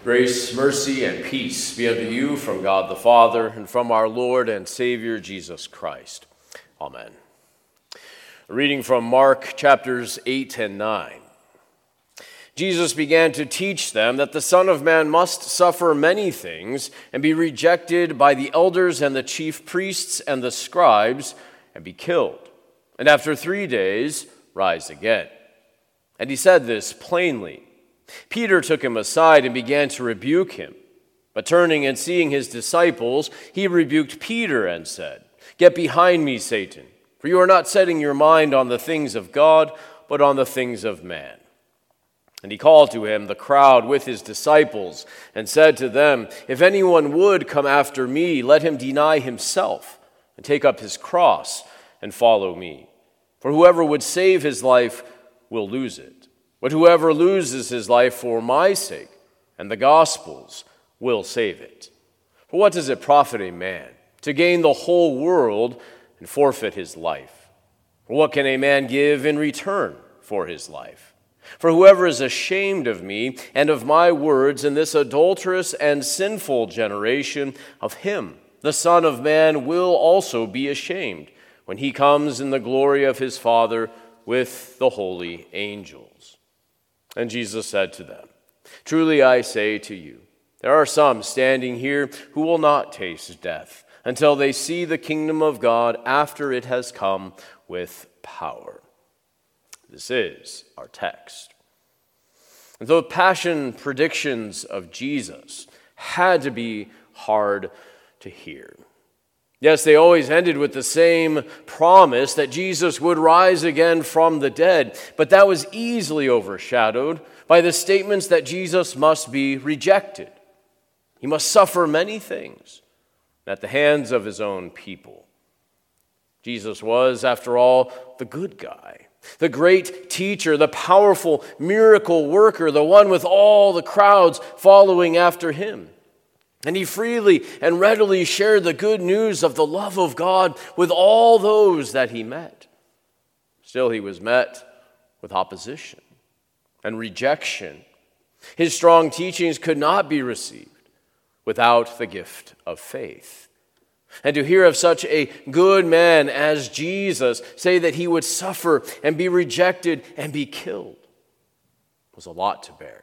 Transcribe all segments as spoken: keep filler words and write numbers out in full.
Grace, mercy, and peace be unto you from God the Father and from our Lord and Savior Jesus Christ. Amen. A reading from Mark chapters eight and nine. Jesus began to teach them that the Son of Man must suffer many things and be rejected by the elders and the chief priests and the scribes and be killed, and after three days rise again. And he said this plainly. Peter took him aside and began to rebuke him. But turning and seeing his disciples, he rebuked Peter and said, "Get behind me, Satan, for you are not setting your mind on the things of God, but on the things of man." And he called to him the crowd with his disciples and said to them, "If anyone would come after me, let him deny himself and take up his cross and follow me. For whoever would save his life will lose it. But whoever loses his life for my sake and the gospel's will save it. For what does it profit a man to gain the whole world and forfeit his life? For what can a man give in return for his life? For whoever is ashamed of me and of my words in this adulterous and sinful generation, of him the Son of Man will also be ashamed when he comes in the glory of his Father with the holy angels." And Jesus said to them, "Truly I say to you, there are some standing here who will not taste death until they see the kingdom of God after it has come with power." This is our text. And the passion predictions of Jesus had to be hard to hear. Yes, they always ended with the same promise that Jesus would rise again from the dead, but that was easily overshadowed by the statements that Jesus must be rejected. He must suffer many things at the hands of his own people. Jesus was, after all, the good guy, the great teacher, the powerful miracle worker, the one with all the crowds following after him. And he freely and readily shared the good news of the love of God with all those that he met. Still, he was met with opposition and rejection. His strong teachings could not be received without the gift of faith. And to hear of such a good man as Jesus say that he would suffer and be rejected and be killed was a lot to bear.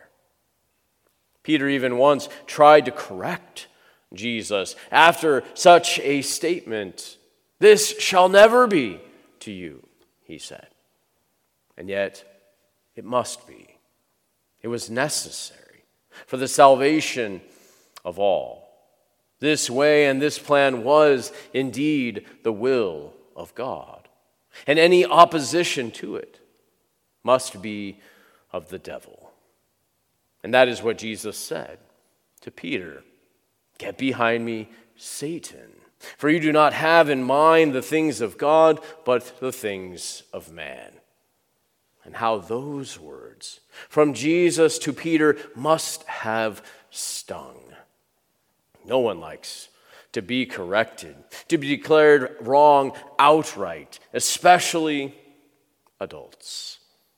Peter even once tried to correct Jesus after such a statement. "This shall never be to you," he said. And yet, it must be. It was necessary for the salvation of all. This way and this plan was indeed the will of God. And any opposition to it must be of the devil. And that is what Jesus said to Peter. "Get behind me, Satan, for you do not have in mind the things of God, but the things of man." And how those words from Jesus to Peter must have stung. No one likes to be corrected, to be declared wrong outright, especially adults.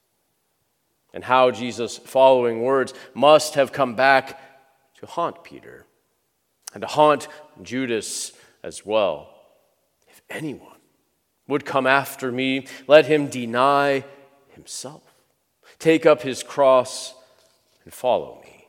And how Jesus' following words must have come back to haunt Peter and to haunt Judas as well. "If anyone would come after me, let him deny himself, take up his cross, and follow me."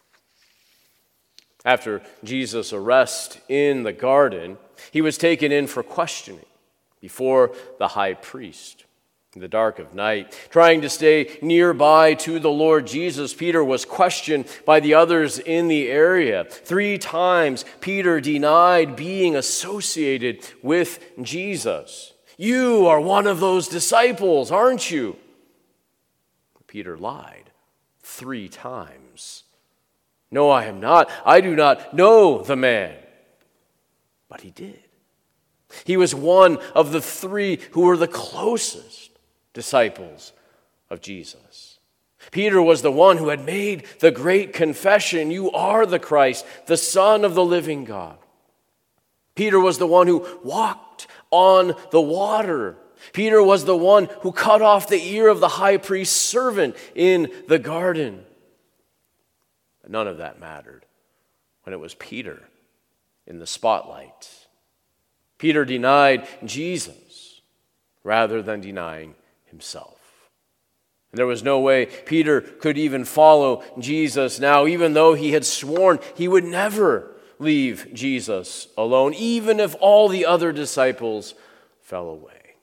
After Jesus' arrest in the garden, he was taken in for questioning before the high priest. In the dark of night, trying to stay nearby to the Lord Jesus, Peter was questioned by the others in the area. Three times, Peter denied being associated with Jesus. "You are one of those disciples, aren't you?" Peter lied three times. "No, I am not. I do not know the man." But he did. He was one of the three who were the closest disciples of Jesus. Peter was the one who had made the great confession, "You are the Christ, the Son of the living God." Peter was the one who walked on the water. Peter was the one who cut off the ear of the high priest's servant in the garden. But none of that mattered when it was Peter in the spotlight. Peter denied Jesus rather than denying himself. And there was no way Peter could even follow Jesus now, even though he had sworn he would never leave Jesus alone, even if all the other disciples fell away.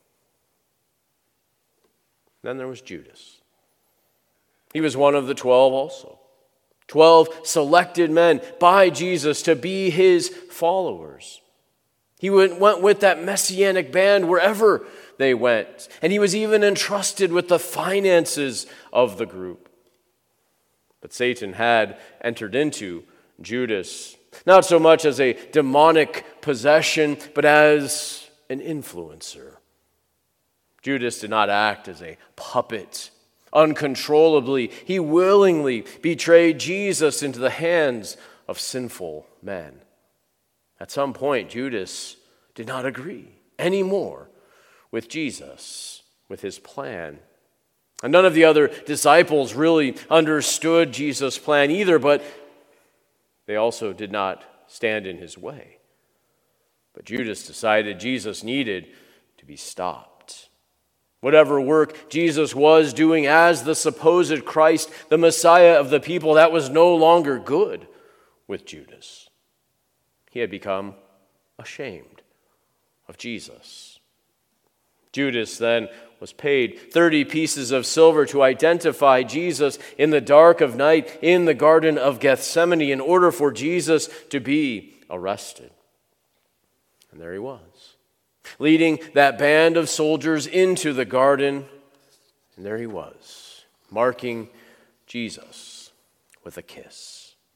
Then there was Judas. He was one of the twelve also. Twelve selected men by Jesus to be his followers. He went with that messianic band wherever they went. And he was even entrusted with the finances of the group. But Satan had entered into Judas, not so much as a demonic possession, but as an influencer. Judas did not act as a puppet. Uncontrollably, he willingly betrayed Jesus into the hands of sinful men. At some point, Judas did not agree anymore with Jesus, with his plan. And none of the other disciples really understood Jesus' plan either, but they also did not stand in his way. But Judas decided Jesus needed to be stopped. Whatever work Jesus was doing as the supposed Christ, the Messiah of the people, that was no longer good with Judas. He had become ashamed of Jesus. Judas then was paid thirty pieces of silver to identify Jesus in the dark of night in the Garden of Gethsemane in order for Jesus to be arrested. And there he was, leading that band of soldiers into the garden. And there he was, marking Jesus with a kiss.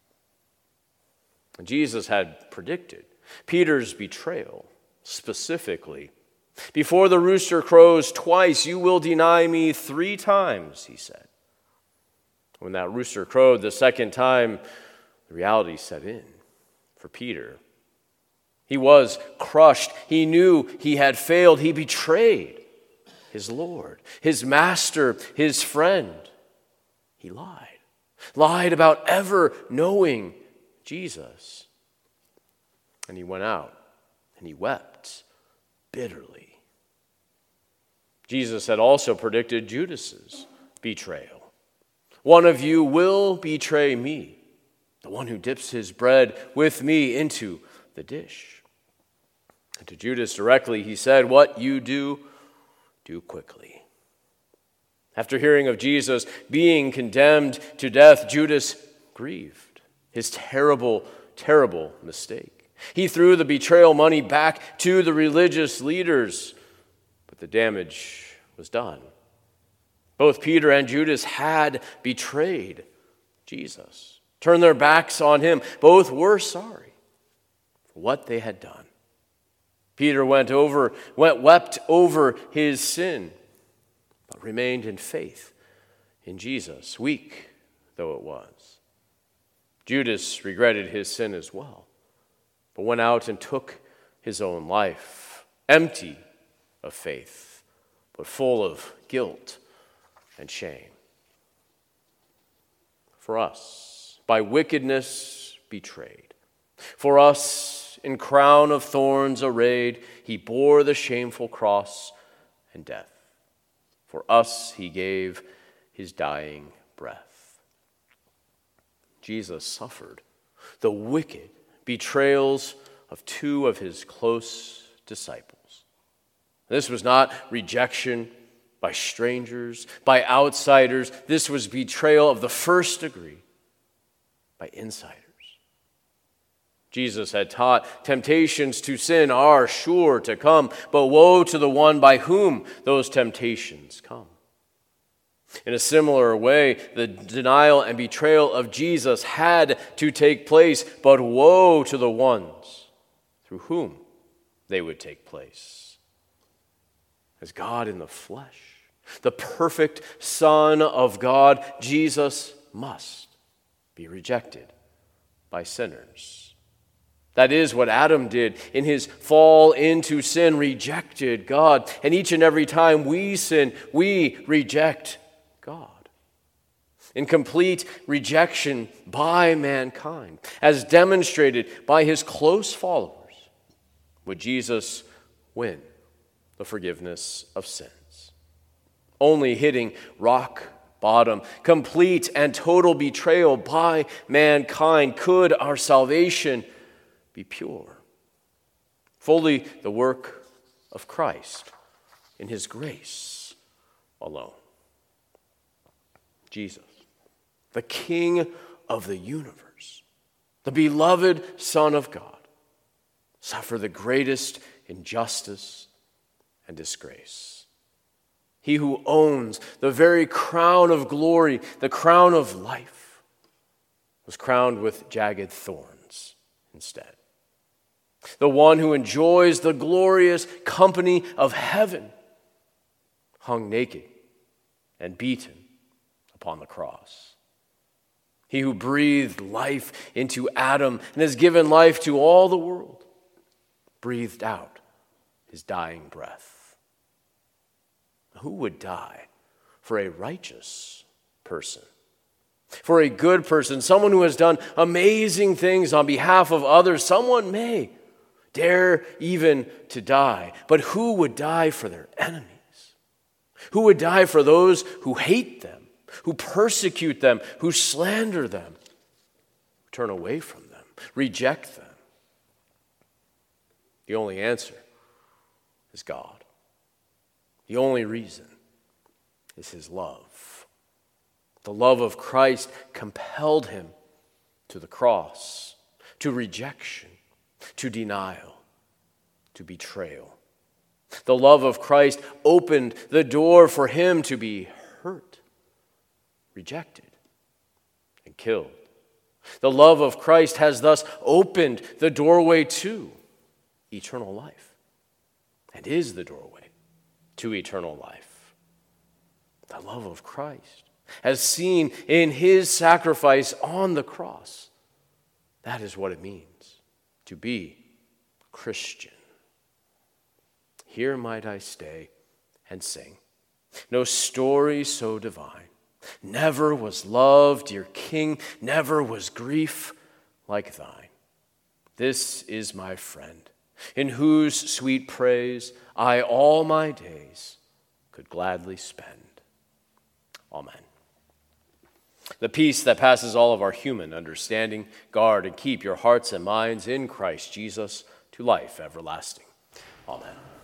And Jesus had predicted Peter's betrayal specifically. Before the rooster crows twice, you will deny me three times, he said. When that rooster crowed the second time, the reality set in for Peter. He was crushed. He knew he had failed. He betrayed his Lord, his master, his friend. He lied. Lied about ever knowing Jesus. And he went out and he wept bitterly. Jesus had also predicted Judas's betrayal. One of you will betray me, the one who dips his bread with me into the dish. And to Judas directly he said, what you do, do quickly. After hearing of Jesus being condemned to death, Judas grieved his terrible, terrible mistake. He threw the betrayal money back to the religious leaders, but the damage was done. Both Peter and Judas had betrayed Jesus, turned their backs on him. Both were sorry for what they had done. Peter went over, went, wept over his sin, but remained in faith in Jesus, weak though it was. Judas regretted his sin as well, but went out and took his own life, empty of faith, but full of guilt and shame. For us, by wickedness betrayed. For us, in crown of thorns arrayed, he bore the shameful cross and death. For us, he gave his dying breath. Jesus suffered the wicked betrayals of two of his close disciples. This was not rejection by strangers, by outsiders. This was betrayal of the first degree by insiders. Jesus had taught temptations to sin are sure to come, but woe to the one by whom those temptations come. In a similar way, the denial and betrayal of Jesus had to take place, but woe to the ones through whom they would take place. As God in the flesh, the perfect Son of God, Jesus must be rejected by sinners. That is what Adam did in his fall into sin, rejected God. And each and every time we sin, we reject God. in complete rejection by mankind, as demonstrated by his close followers, would Jesus win the forgiveness of sins. Only hitting rock bottom, complete and total betrayal by mankind, could our salvation be pure. Fully the work of Christ in his grace alone. Jesus, the King of the universe, the beloved Son of God, suffer the greatest injustice and disgrace. He who owns the very crown of glory, the crown of life, was crowned with jagged thorns instead. The one who enjoys the glorious company of heaven hung naked and beaten upon the cross. He who breathed life into Adam and has given life to all the world, breathed out his dying breath. Who would die for a righteous person? For a good person, someone who has done amazing things on behalf of others, someone may dare even to die. But who would die for their enemies? Who would die for those who hate them, who persecute them, who slander them, who turn away from them, reject them? The only answer is God. The only reason is his love. The love of Christ compelled him to the cross, to rejection, to denial, to betrayal. The love of Christ opened the door for him to be hurt, rejected, and killed. The love of Christ has thus opened the doorway to eternal life, and is the doorway to eternal life. The love of Christ, as seen in his sacrifice on the cross, that is what it means to be Christian. Here might I stay and sing. No story so divine. Never was love, dear King, never was grief like thine. This is my friend, in whose sweet praise I all my days could gladly spend. Amen. The peace that passes all of our human understanding, guard and keep your hearts and minds in Christ Jesus to life everlasting. Amen.